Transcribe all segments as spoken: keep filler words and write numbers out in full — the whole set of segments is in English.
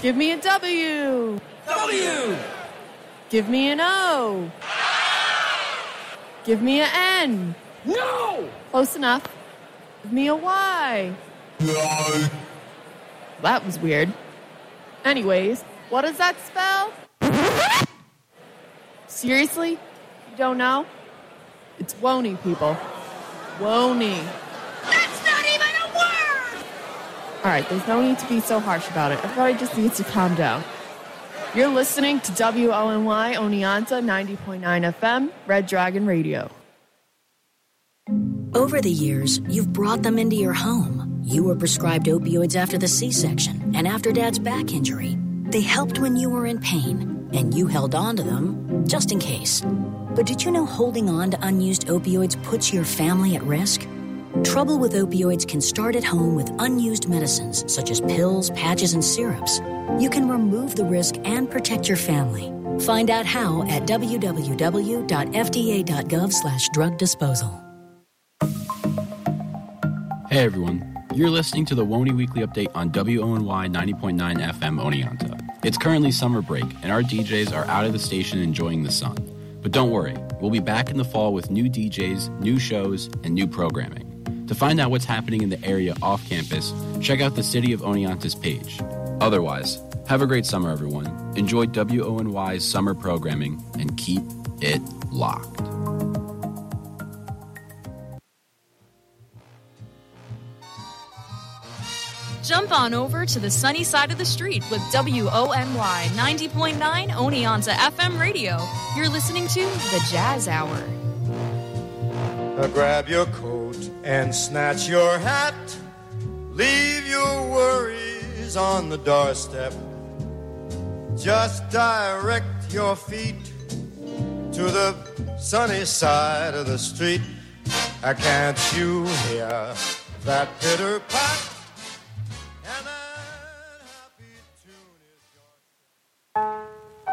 Give me a W. W. Give me an O. Give me an N. No! Close enough. Give me a Y. No. That was weird. Anyways, what does that spell? Seriously? You don't know? It's Wony, people. Wony. That's not even a word! All right, there's no need to be so harsh about it. Everybody just needs to calm down. You're listening to W O N Y Oneonta ninety point nine F M, Red Dragon Radio. Over the years, you've brought them into your home. You were prescribed opioids after the C-section and after Dad's back injury. They helped when you were in pain, and you held on to them just in case. But did you know holding on to unused opioids puts your family at risk? Trouble with opioids can start at home with unused medicines such as pills, patches, and syrups. You can remove the risk and protect your family. Find out how at w w w dot f d a dot gov slash drug disposal. Hey everyone, you're listening to the Wony Weekly Update on W O N Y ninety point nine F M Oneonta. It's currently summer break, and our D Js are out of the station enjoying the sun. But don't worry, we'll be back in the fall with new D Js, new shows, and new programming. To find out what's happening in the area off campus, check out the City of Oneonta's page. Otherwise, have a great summer, everyone. Enjoy W O N Y's summer programming, and keep it locked. Jump on over to the sunny side of the street with W O N Y ninety point nine Oneonta F M radio. You're listening to The Jazz Hour. Now grab your coat and snatch your hat. Leave your worries on the doorstep. Just direct your feet to the sunny side of the street. Uh, can't you hear that pitter-pat? And that happy tune is yours.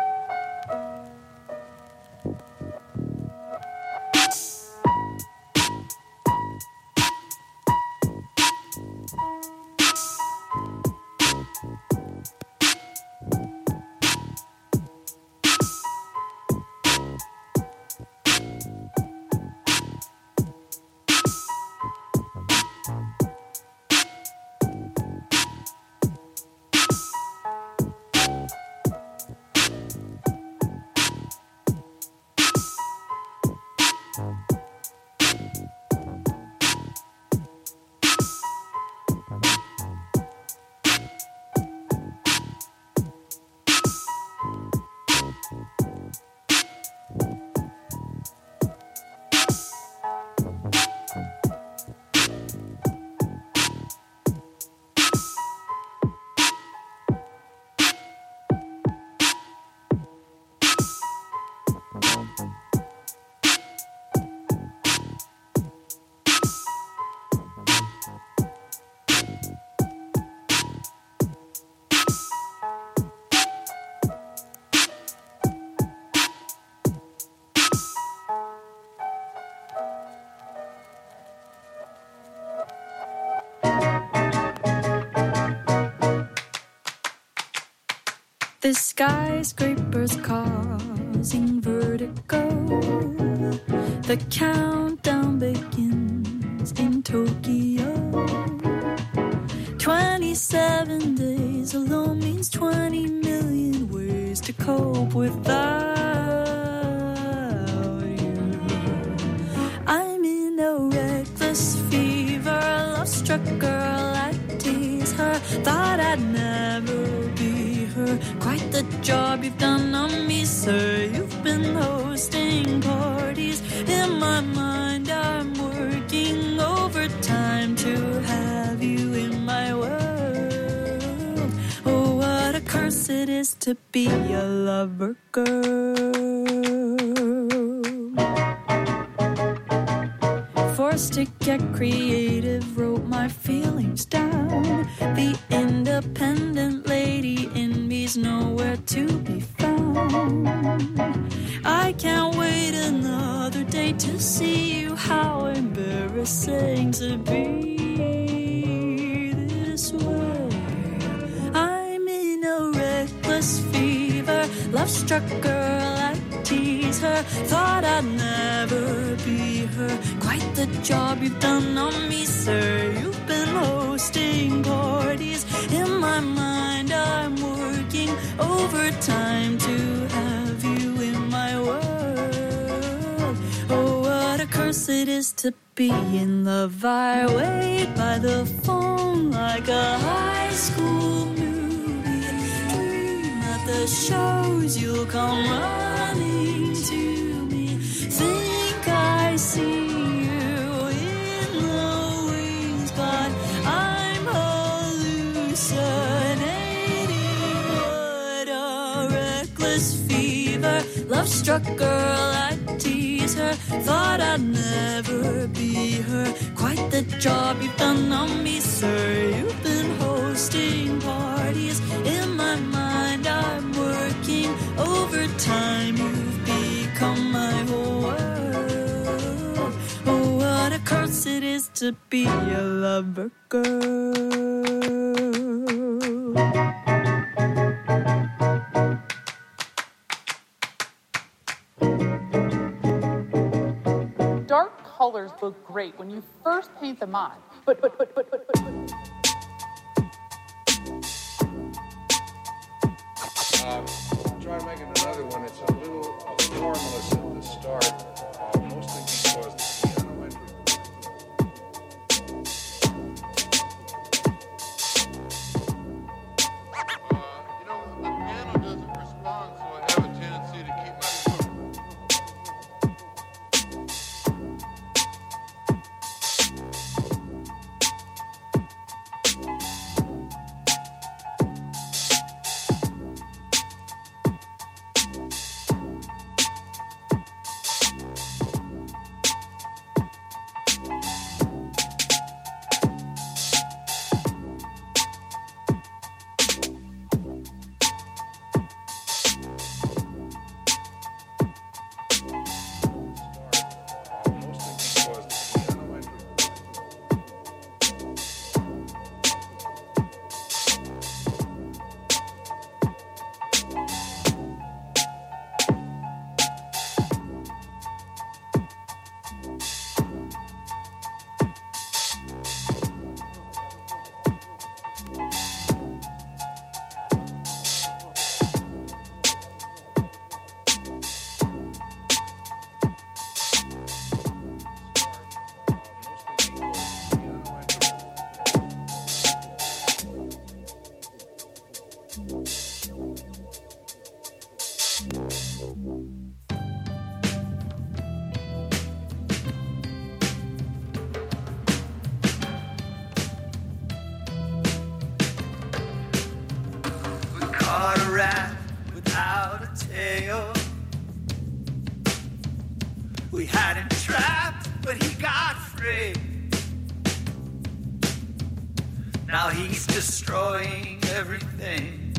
The skyscrapers causing vertigo. The countdown begins in Tokyo. Twenty-seven days alone means twenty million ways to cope without you. I'm in a reckless fever, love-struck girl, I tease her. Thought I'd never be her. Quite the job you've done on me, sir. You've been hosting parties. In my mind, I'm working overtime to have you in my world. Oh, what a curse it is to be a lover girl. Forced to get creative, wrote my feelings down. The independent lady in me's nowhere to be found. I can't wait another day to see you. How embarrassing to be this way. I'm in a love-struck girl, I tease her. Thought I'd never be her. Quite the job you've done on me, sir. You've been hosting parties. In my mind, I'm working overtime to have you in my world. Oh, what a curse it is to be in love. I wait by the phone like a high school movie. Dream at the shows you'll come running to me. Think I see you in the wings, but I'm hallucinating. What a reckless fever. Love-struck girl, I tease her. Thought I'd never be her. Quite the job you've done on me, sir. You've been hosting parties. In my mind, I'm working overtime. You've become my whole world. Oh, what a curse it is to be a lover girl. Dark colors look great when you first paint them on, but but but but but but. but. Uh, try making another one. It's a little uh, formless at the start, uh, mostly because the piano entry. Uh, you know, the piano doesn't respond, so I have a tendency to keep my foot. We had him trapped, but he got free. Now he's destroying everything.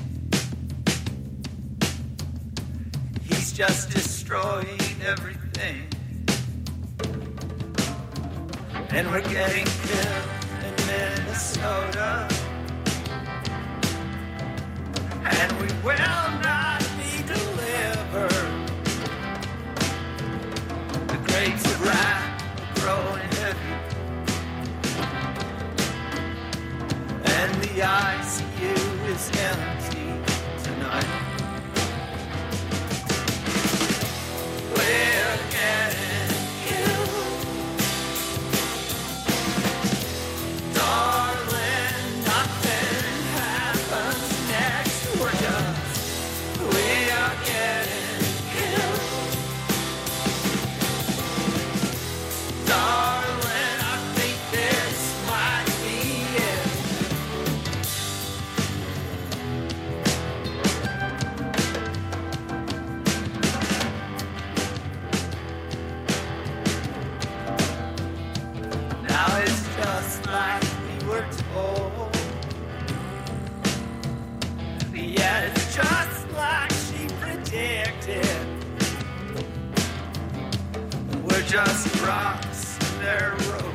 He's just destroying everything. And we're getting killed in Minnesota. And we will not be delivered. The grapes of wrath are growing heavy. And the I C U is empty tonight. We're getting killed. Darling, nothing happens next. We're just, we are getting killed. Darling, I think this might be it. Now it's just like we were told. Yeah, it's just like she predicted. We're just rocks in their road.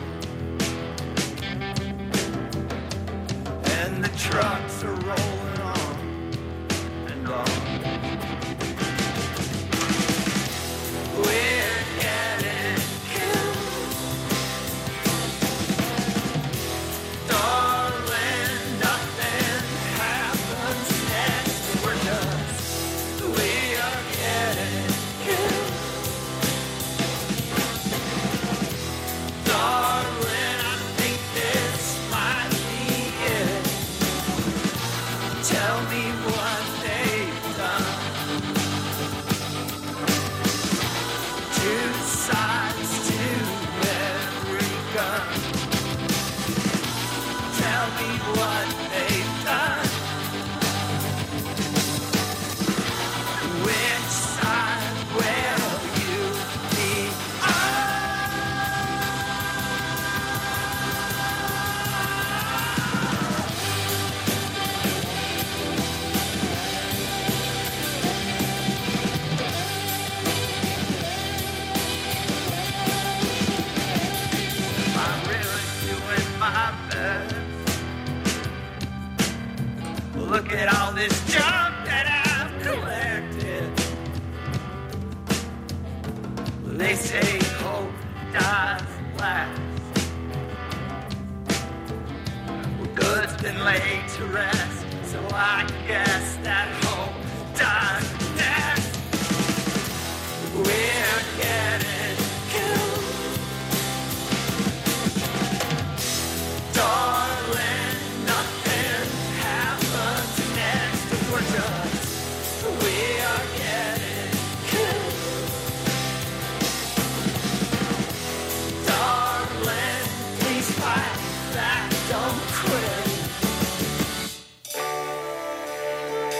And the trucks are rolling on and on. this junk that I've collected. They say hope dies last. Well, good's been laid to rest, so I guess that hope dies next. We're getting killed. Darling, nothing happens next. We're just, we are getting killed. Darling, please fight back, don't quit.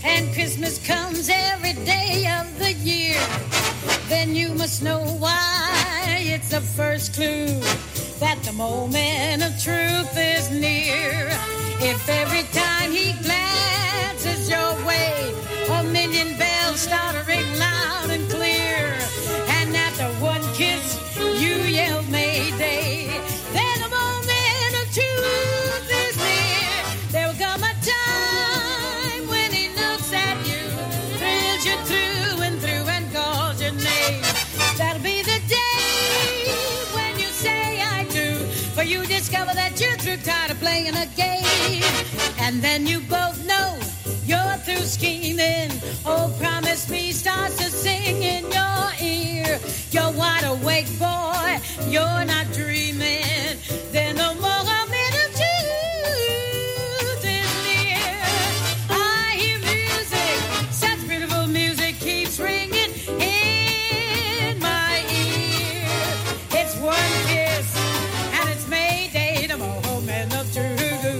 and Christmas comes every day of the year, then you must know why. It's the first clue that the moment of truth is near. If every time he glances your way, a million bells start to ring loud and clear, and after one kiss you yell Mayday, then the moment of truth is near. There will come a time when he looks at you, thrills you through and through, and calls your name. That'll be the day when you say I do, for you discover that you're through, tired of playing a game, and then you both know you're through scheming. Oh, promise me starts to sing in your ear. You're wide awake, boy, you're not dreaming. Then the moment of truth is near. I hear music, such beautiful music keeps ringing in my ear. It's one kiss, and it's Mayday, the moment of truth.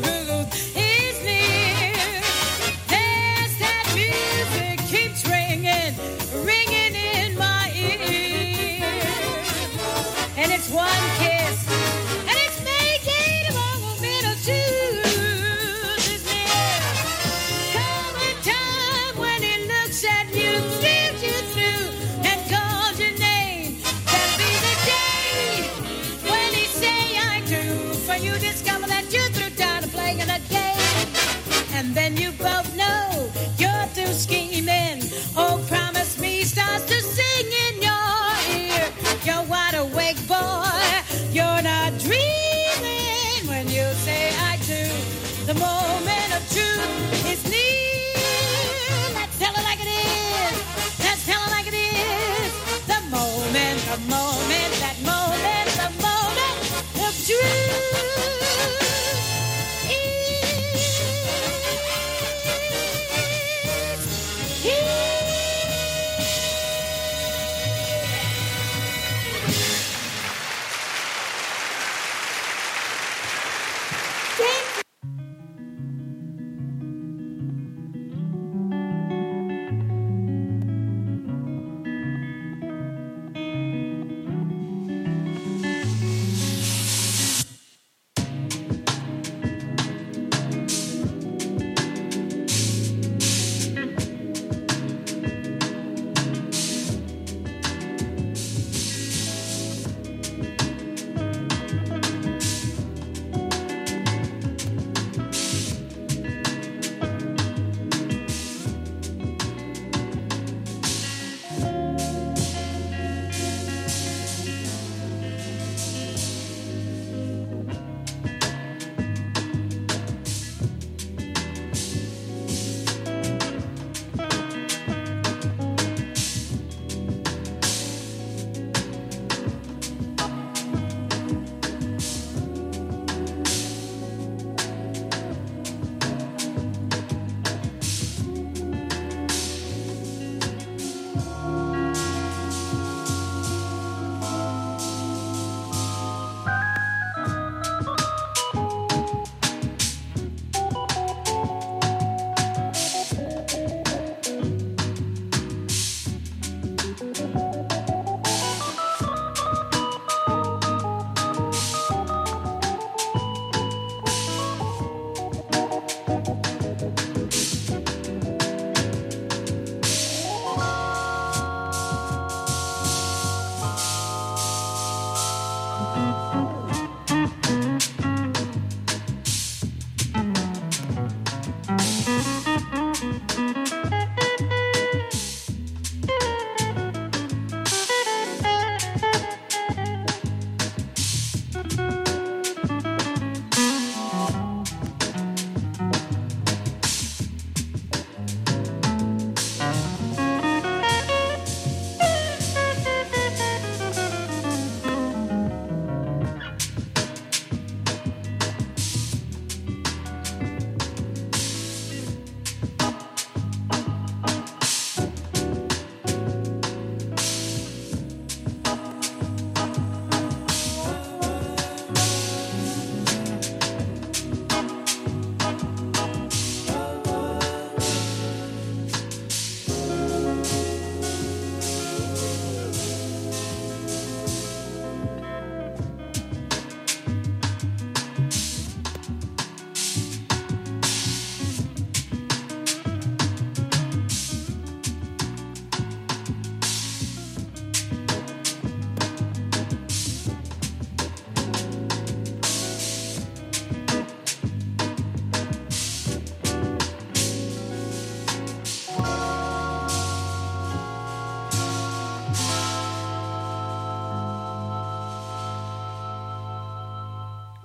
One kiss, and it's Mayday, the moment of truth is near. Come a time when he looks at you, thrills you through, and calls your name. That'll be the day when he say I do, for you discover that you're through, tired of playing a game, and then you both know you're through scheming. Oh, promise me starts to sing in your ear. You're wide awake, boy, you're not dreaming when you say I do. The moment of truth is near. Let's tell it like it is. Let's tell it like it is. The moment, the moment, that moment, the moment of truth.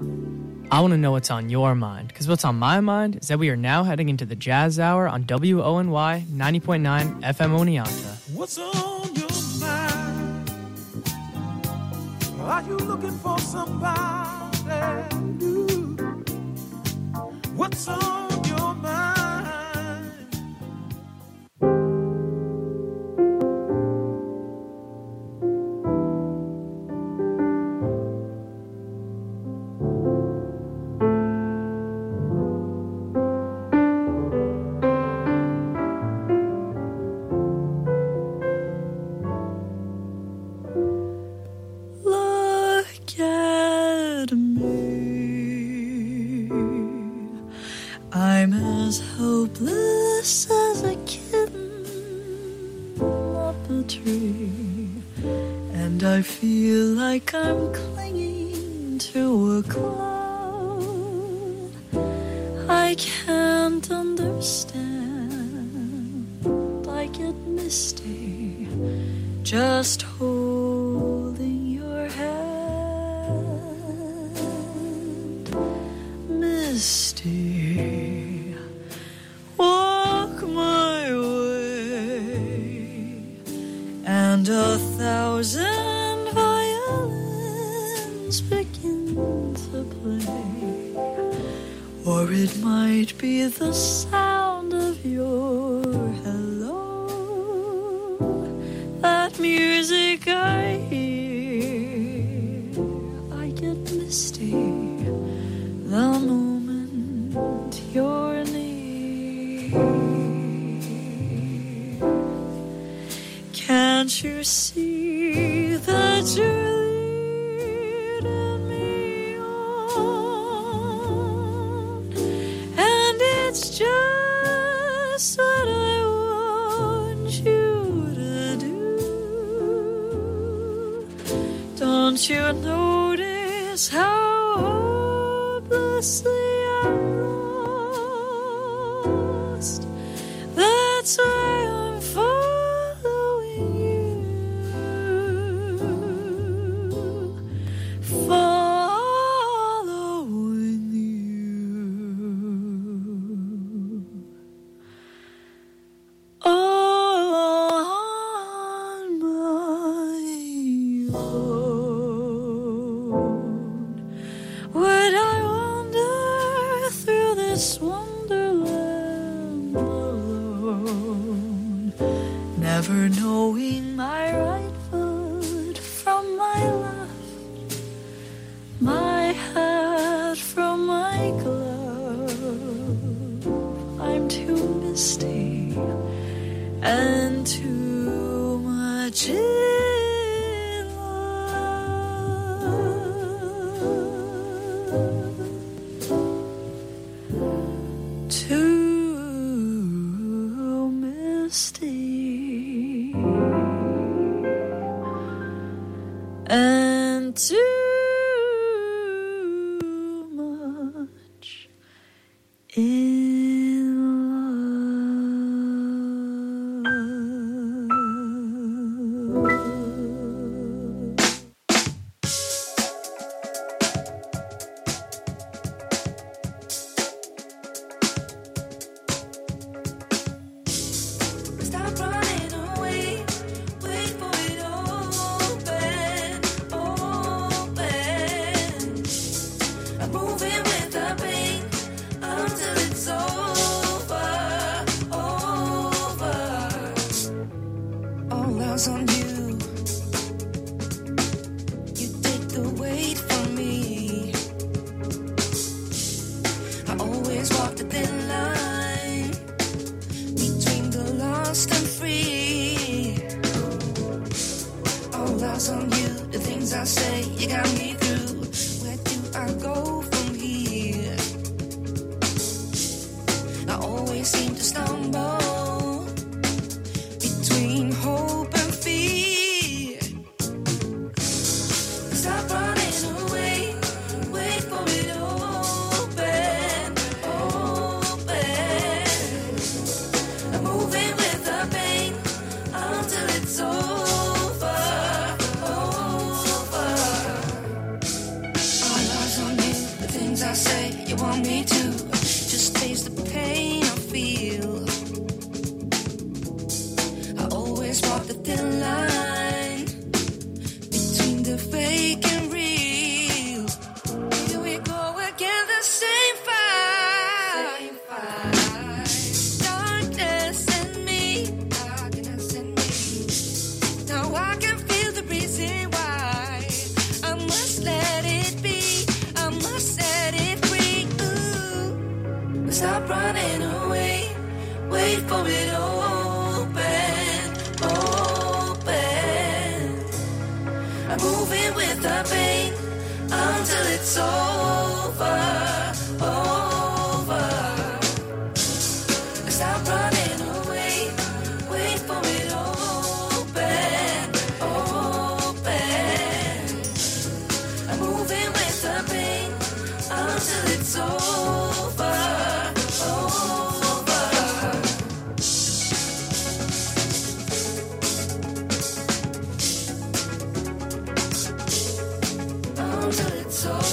I want to know what's on your mind, because what's on my mind is that we are now heading into the Jazz Hour on W O N Y ninety point nine F M Oneonta. What's on your mind? Are you looking for somebody new? What's on your mind? Hopeless as a kitten up a tree, and I feel like I'm clinging to a cloud. I can't understand, I get misty just holding your hand. Misty, and a thousand violins begin to play, or it might be the sound of your hello, that music I hear. I get misty the moment you're near. Can't you see that you're leading me on? And it's just what I want you to do. Don't you notice how hopelessly I'm lost? That's why I'm falling. Never knowing my right foot from my left, my hat from my glove. I'm too misty and too much in love. I say you want me to just taste the pain I feel. I always walk the thin line between the fake and real. Here we go again, the same fight. Darkness in me. Darkness in me. Now I can feel the reason why. I must let it be. I must set it free. Ooh. Stop running away. Wait for it open. Open. I'm moving with the pain until it's over. Over. Stop running away. Wait for it open. Open. I'm moving with the pain until it's over. Over. Until it's over.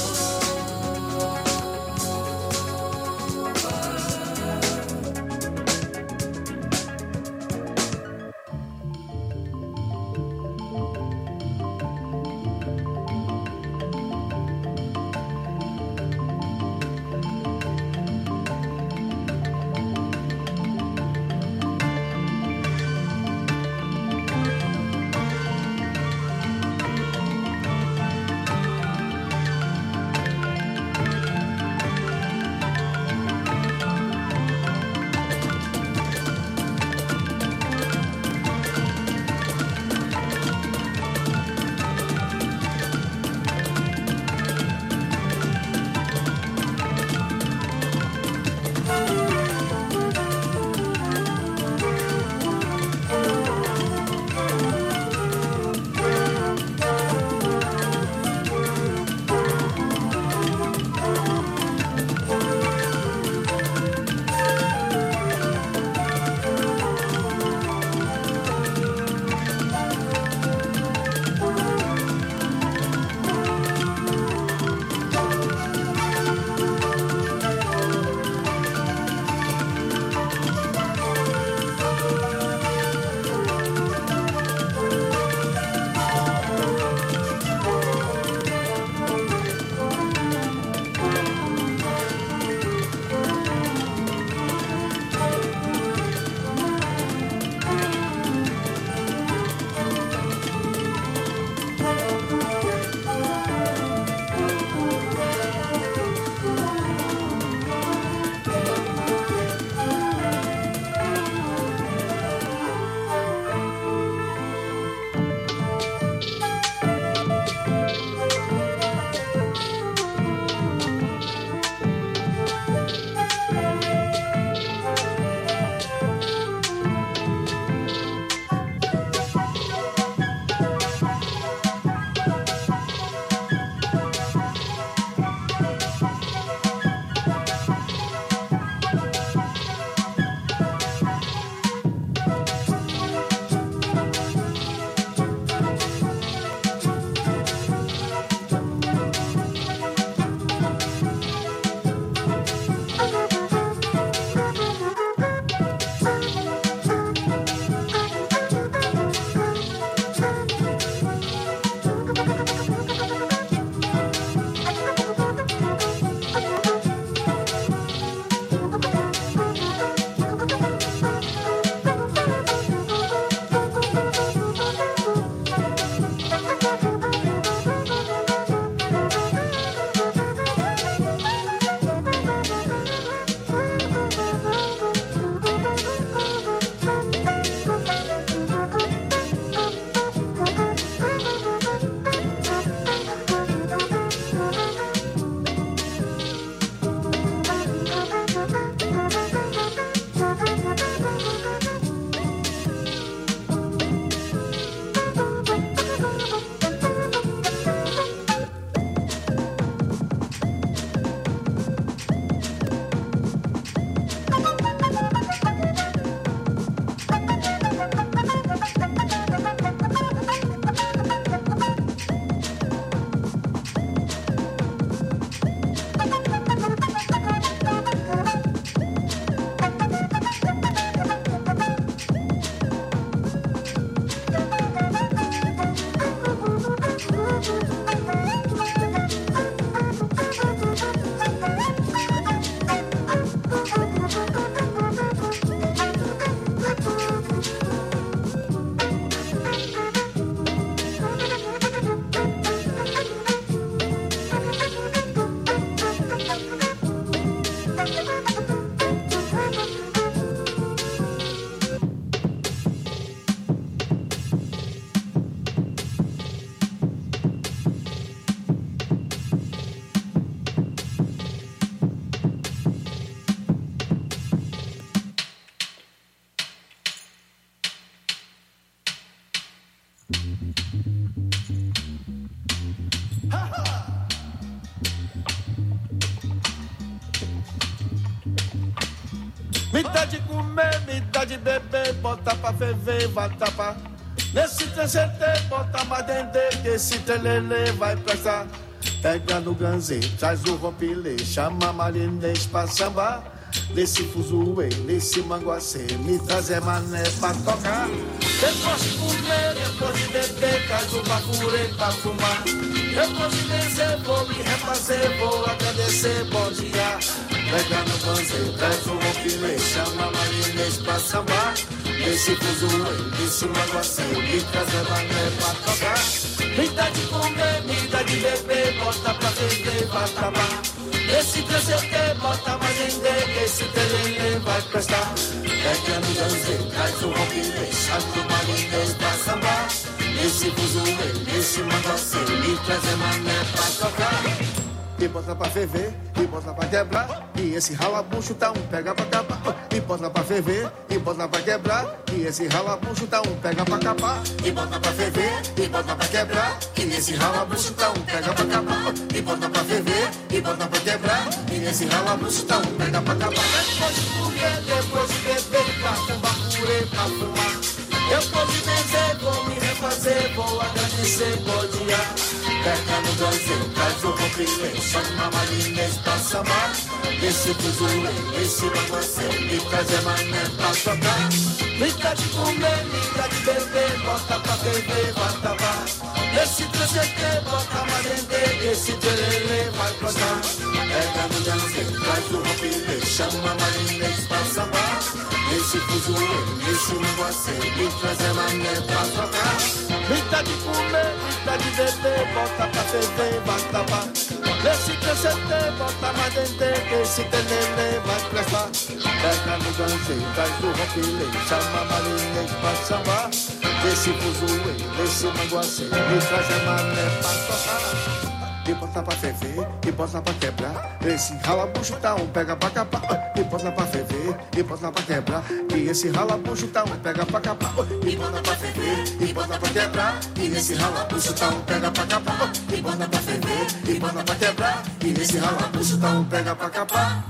Me dá de comer, me dá de beber, bota pra ferver, vai tapar. Nesse T C T, bota mais dendê, que esse telele vai prestar. Pega no ganzê, traz o rompilê, chama a marinês pra sambar. Nesse fuzuê, nesse manguacê, me trazer mané pra tocar. Depois de comer, depois de beber, traz o bafurê pra fumar. Depois de vencer, vou me refazer, vou agradecer, bom dia. Pega no ganzê, traz o rompilê, chama a marinês pra sambar. Nesse fuzuê, nesse manguacê, me trazer mané pra tocar. Me dá de comer, me dá de beber, bota pra vender, vai trabalhar. Esse T C T, bota mais vender, esse telele vai prestar. Pega no ganzê, traz o rompilê, chama o marinês pra sambar. Esse fuzuê, esse manguacê, me trazer mané pra tocar. E bota pra ferver, e bota pra quebrar. E esse ralabucho tá um pega pra capar. E bota pra ferver, e bota pra quebrar. E esse ralabucho tá um pega pra capar. E bota pra ferver, e bota pra quebrar. E esse ralabucho tá um pega pra capar. E bota pra ferver, e bota pra quebrar. E esse ralabucho tá um pega pra capar. Depois de comer, depois de beber, pra fumar purê, pra fumar. Depois de vencer, vou me refazer, vou agradecer, bom dia. Pega no ganzê, traz o rompilê, chama a marinês pra sambar. Esse fuzuê, esse manguacê, me trazer mané pra tocar. Me dá de comer, me dá de beber, bota pra beber, vai tabar. Esse T C T, bota mais vender, esse telele vai plantar. Pega no ganzê, traz o rompilê, chama a marinês pra sambar. Esse fuzuê, esse manguacê, me trazer mané pra tocar. Me dá de comer, me dá de beber, bota pra ferver, vai tapar. Nesse T C T, bota mais vender, esse telele vai prestar. Pega no ganzê, traz o rompilê, chama a marinês pra sambar. Esse fuzuê, esse manguacê, me trazer mané pra tocar. E bota pra ferver, e bota pra quebrar. Esse ralabucho tá um pega pra capar. E bota pra ferver, e bota pra quebrar. E esse ralabucho tá um pega pra capar. E bota pra ferver, e bota pra quebrar. E esse ralabucho tá um pega pra capar. E bota pra ferver, e bota pra quebrar. E esse ralabucho tá um pega pra capar.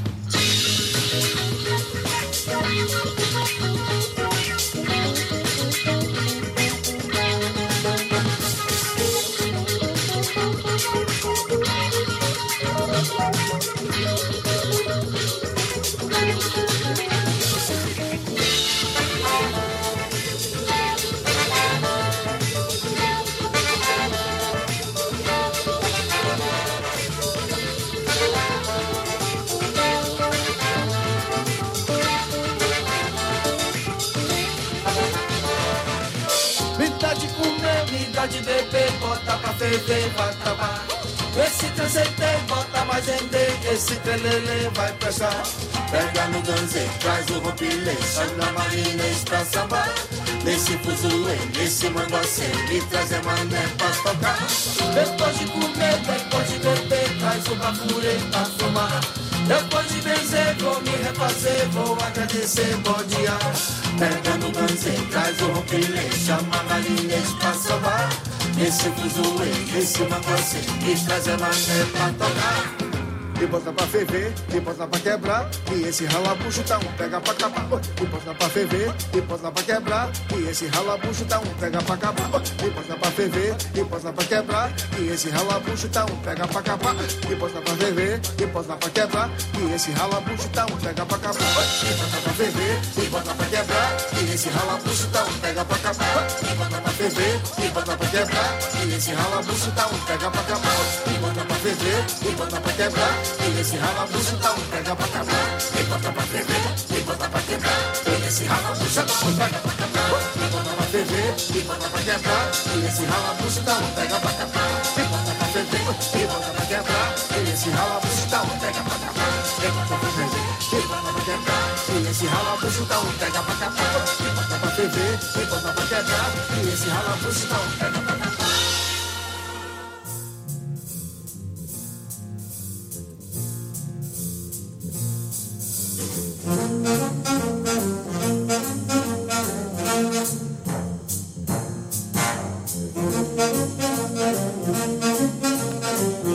De beber, bota pra ferver, vai trabalhar. Esse T C T, bota mais vender, esse telele vai prestar. Pega no ganzê, traz o rompilê, chama a marinês pra sambar. Nesse fuzuê, nesse manguacê, me trazer mané pra tocar. Depois de comer, depois de beber, traz o bafurê pra fumar. Depois de vencer, vou me refazer, vou agradecer, bom dia. Pega no ganzê, traz o rompilê, chama a marinês pra sambar. Esse fuzuê, esse manguacê, me trazer mané pra tocar. E bota pra ferver, e bota pra quebrar. E esse ralabucho tá um pega pra capar. E bota pra ferver, e bota pra quebrar. E esse ralabucho tá um pega pra capar. E bota pra ferver, e bota pra quebrar. E esse ralabucho tá um pega pra capar. E bota pra ferver, e bota pra quebrar. E esse ralabucho tá um pega pra capar. E bota pra ferver, e bota pra quebrar. E esse ralabucho tá um pega pra capar. E bota pra ferver, e bota pra quebrar. E esse ralabucho tá um pega pra capar. E bota pra ferver, e bota pra quebrar. E esse ralabucho tá um pega pra acabar. E bota pra ferver, e bota pra quebrar. E esse ralabucho tá um pega pra acabar. E bota pra ferver, e bota pra quebrar. E esse ralabucho tá um pega pra acabar. E bota pra ferver, e bota pra quebrar. E esse ralabucho tá um pega pra acabar. E bota pra ferver, e bota pra quebrar. E esse ralabucho tá um pega pra acabar. E bota pra ferver, e bota pra quebrar. E esse ralabucho tá um pega pra acabar.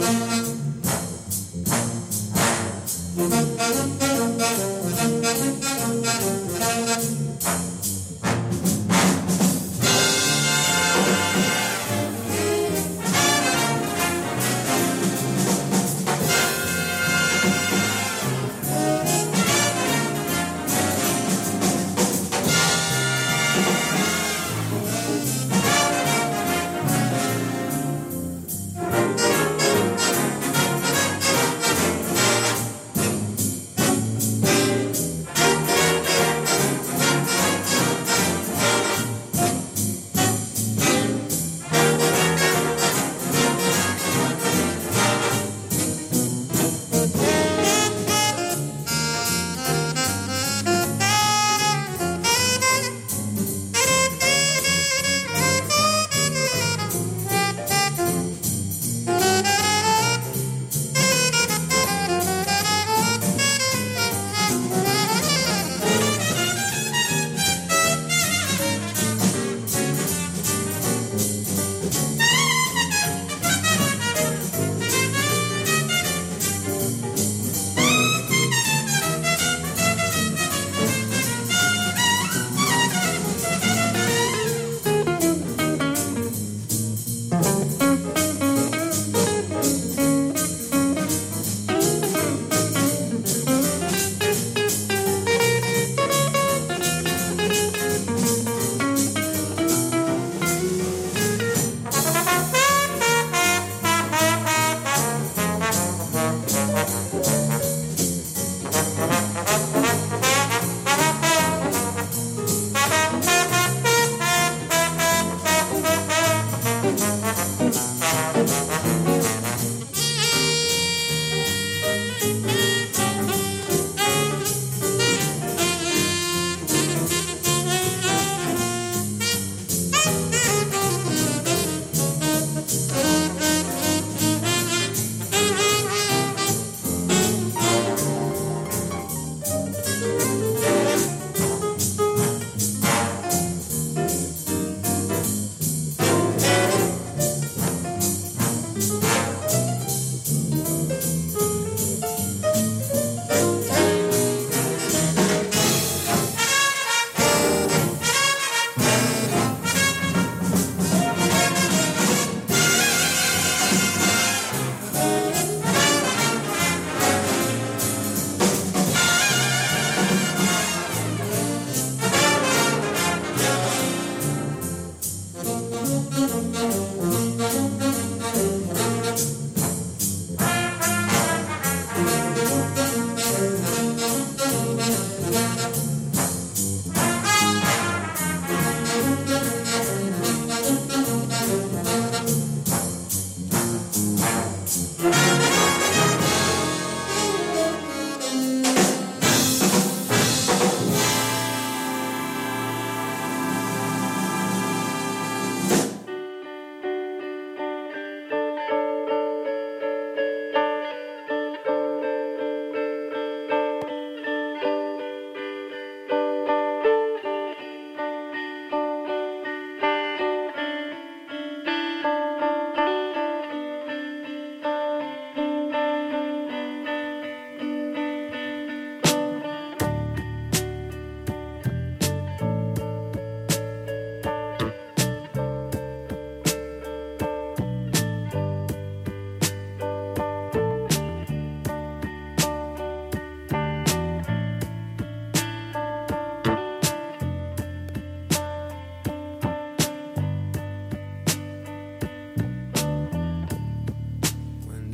Thank you.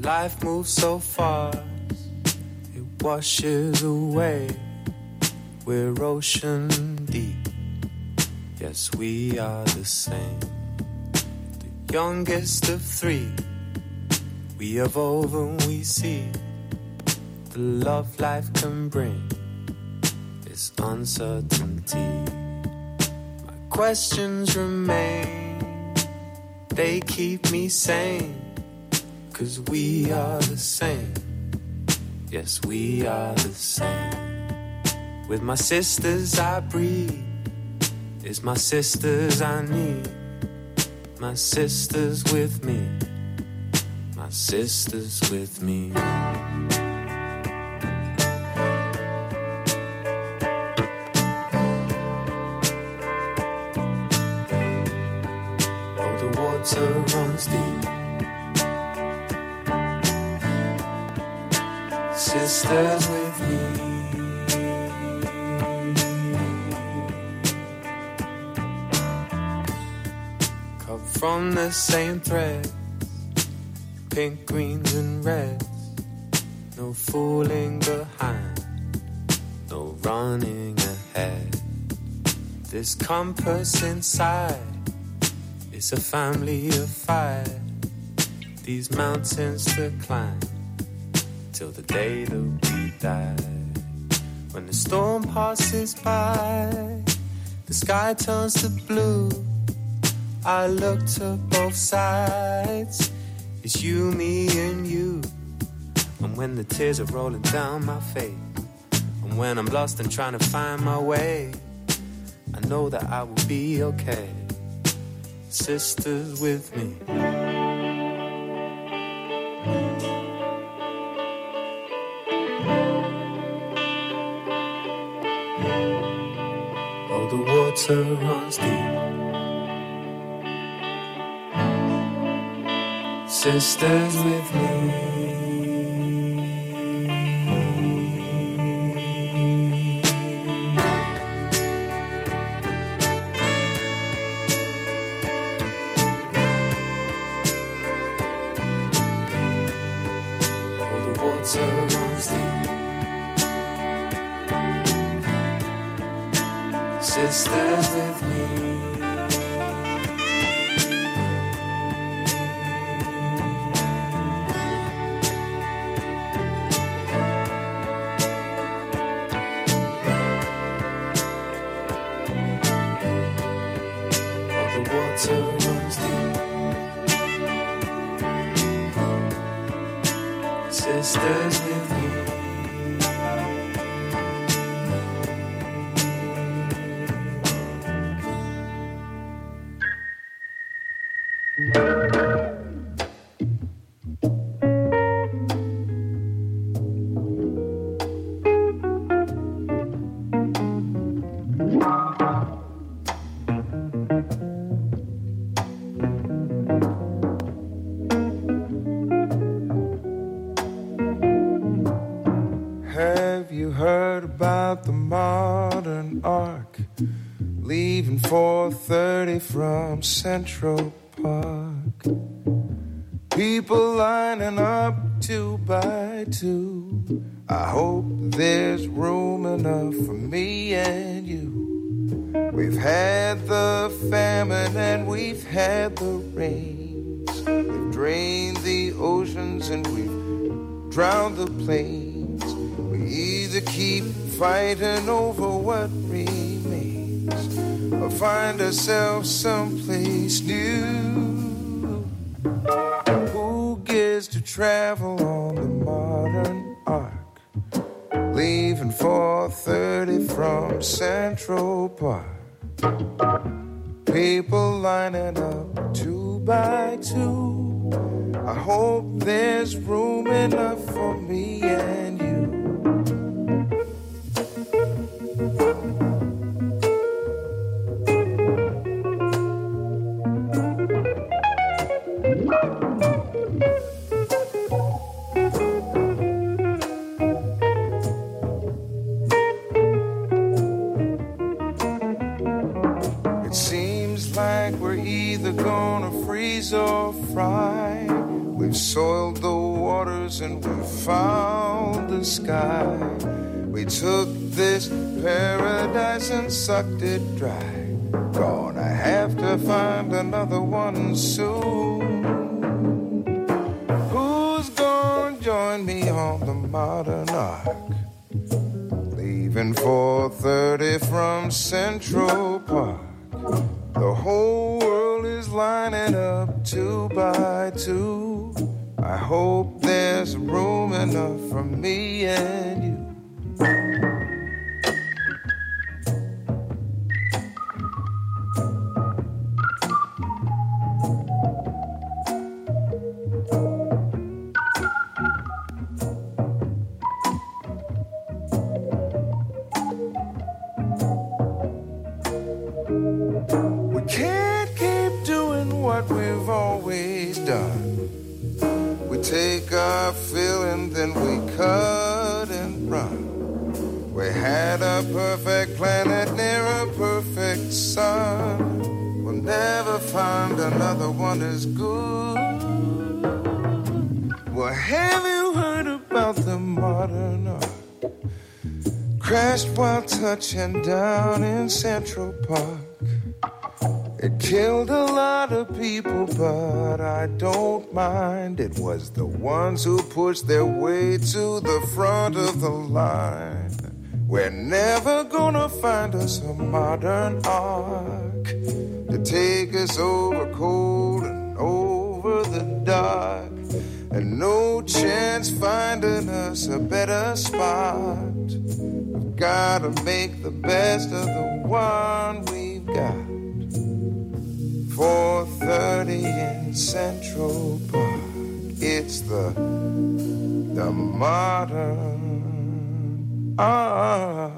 life moves so fast, it washes away. We're ocean deep, yes, we are the same. The youngest of three, we evolve and we see the love life can bring, this uncertainty. My questions remain, they keep me sane, 'cause we are the same, yes, we are the same. With my sisters I breathe, it's my sisters I need, my sisters with me, my sisters with me. Oh, the water runs deep, sisters with me. Cut from the same thread, pink, greens and reds. No fooling behind, no running ahead. This compass inside is a family of five. These mountains to climb till the day that we die. When the storm passes by, the sky turns to blue. I look to both sides, it's you, me and you. And when the tears are rolling down my face, and when I'm lost and trying to find my way, I know that I will be okay. Sisters with me. Oh, the water runs deep, sisters with me. Sisters with me. Oh, the water runs deep, sisters with me. Have you heard about the modern arc leaving four thirty from Central Park? People lining up two by two. I hope there's room enough for me and you. We've had the famine and we've had the rains. We've drained the oceans and we've drowned the plains. We either keep fighting over what remains or find ourselves someplace new. Who gets to travel on the modern arc, leaving four thirty from Central Park? People lining up two by two. I hope there's room enough for me and you. It seems like we're either gonna freeze or fry. We've soiled the water to foul the sky. We took this paradise and sucked it dry. Gonna have to find another one soon. Who's gonna join me on the modern ark? Leaving four thirty from Central Park. The whole world is lining up two by two. I hope there's room enough for me and you. We can't keep doing what we've always done. We take our fill and then we cut and run. We had a perfect planet near a perfect sun. We'll never find another one as good. Well, have you heard about the modern art? Crashed while touching down in Central Park. It killed a lot of people, but I don't mind. It was the ones who pushed their way to the front of the line. We're never gonna find us a modern ark to take us over cold and over the dark. And no chance finding us a better spot. We've gotta make the best of the one we've got. four thirty in Central Park. It's the the modern art.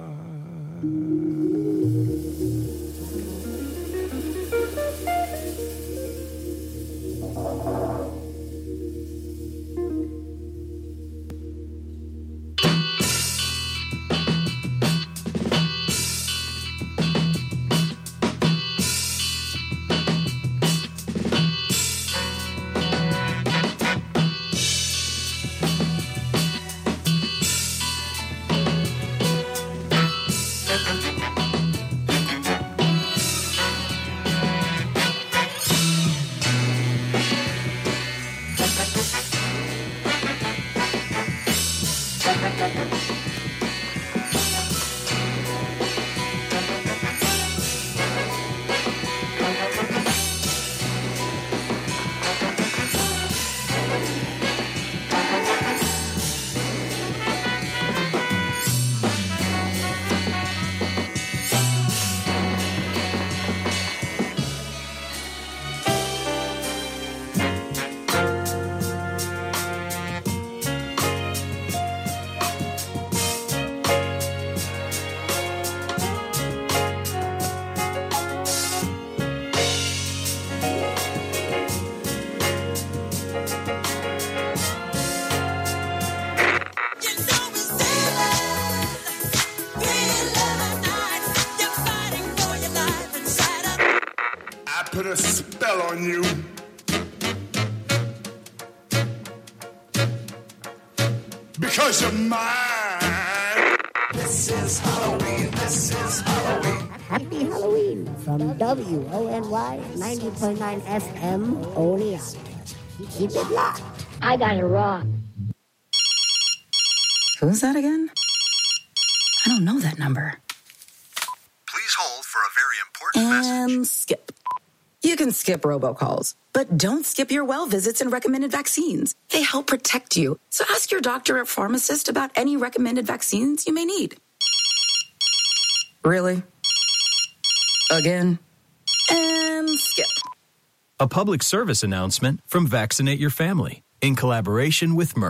Put a spell on you. Because you're mine. This is Halloween. This is Halloween. Happy Halloween from W O N Y ninety point nine F M Oneonta. Keep it locked. I got it wrong. Who's that again? I don't know that number. Please hold for a very important And message. skip. You can skip robocalls, but don't skip your well visits and recommended vaccines. They help protect you. So ask your doctor or pharmacist about any recommended vaccines you may need. Really? Again? And skip. A public service announcement from Vaccinate Your Family in collaboration with Merck.